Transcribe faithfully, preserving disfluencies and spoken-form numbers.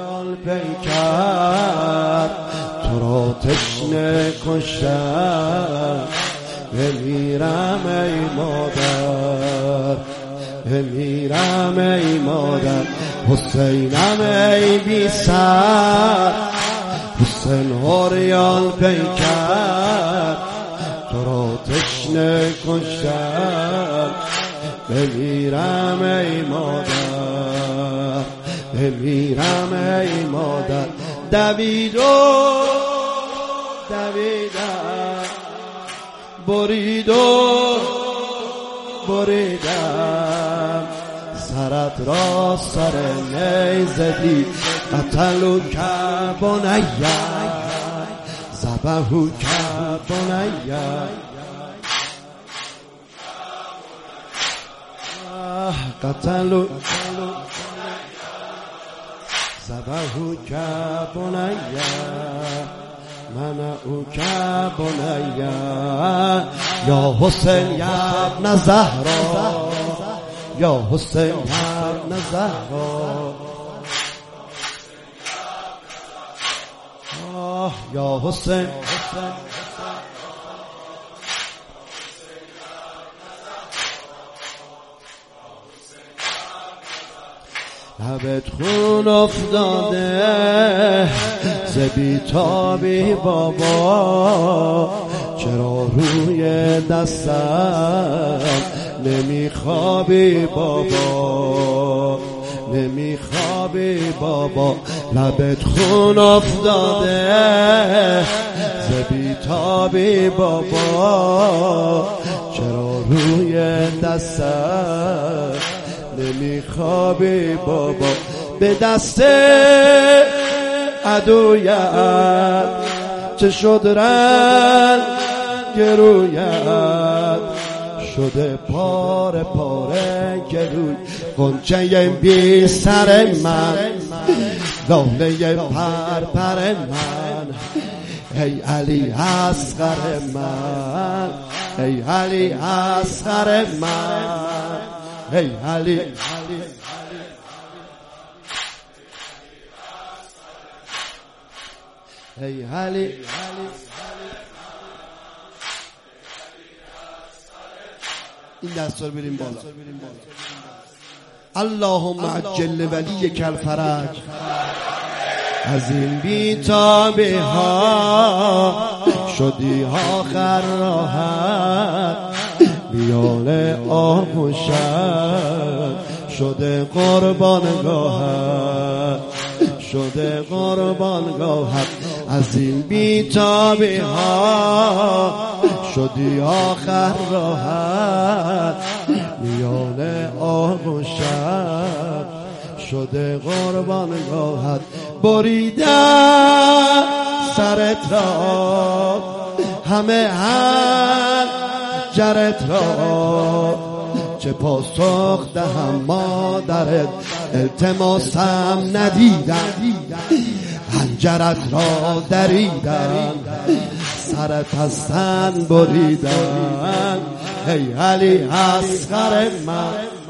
یال پیکر تو را تشنه کشتم بمیرم ای مادر بمیرم ای مادر حسینم ای بی سر حسین هریال پیکر تو را تشنه کشتم بمیرم ای مادر بمیرم ای مادر دوید و دویدم برید و بریدم سرت را سر نیزدی قتلو که بنیه ذبحو که بنیه قتلو ذبحو که بنیه منعو که بنیه یا حسین یا ابن زهرا یا حسین یا ابن زهرا یا حسین لبت خون افتاده ز بی‌تابی بابا چرا روی دستم نمیخوابی بابا نمیخوابی بابا لبت خون افتاده ز بی‌تابی بابا چرا روی دستم نمیخوابی بابا به دست عدویت چه شد رنگ گرویت شده پاره پاره گروی غنچه بی سر من لاله پر پر من ای علی اصغر من ای علی اصغر من ای علی ای علی این دستور بریم بالا اللهم عجل ولیک الفرج از این بی‌تابی ها شدی آخر راحت میان آغوشت شده قربانگاهت شده قربانگاهت از این بی‌تابی ها شدی آخر راحت میان آغوشت شده قربانگاهت بریدم سرت را همه هر جرت را چه پاسخ دهم مادرت التماسم ندیدم حنجرت را دریدم سرت از تن بریدم ای علی اصغر من